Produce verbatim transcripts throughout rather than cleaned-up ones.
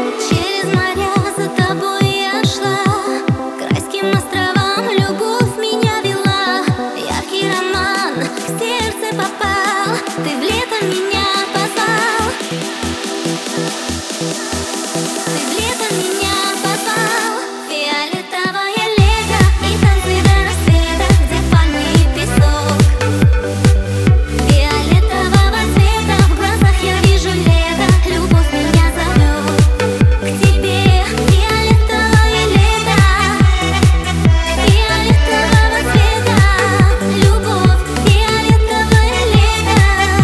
Через моря за тобой я шла, к райским островам любовь меня вела. Яркий роман в сердце попал, ты в лето меня позвал. Ты в лето меня позвал. Фиолетовое лето и танцы до рассвета, где пальмы и песок. Фиолетового цвета в глазах я вижу лето, любовь меня зовет к тебе. Фиолетовое лето, фиолетового цвета любовь. Фиолетовое лето,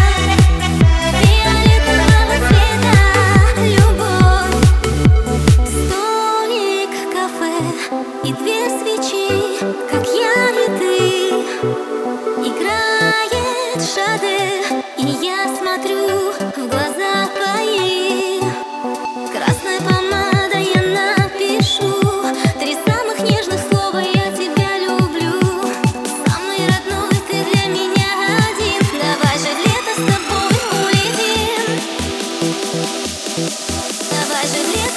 фиолетового цвета любовь. Столик, кафе и две свечи, как я и ты. Играет шаде, и я смотрю в глаза твои. Красной помадой я напишу три самых нежных слова: я тебя люблю. Самый родной ты для меня один. Давай же в лето с тобой улетим. Давай же в лето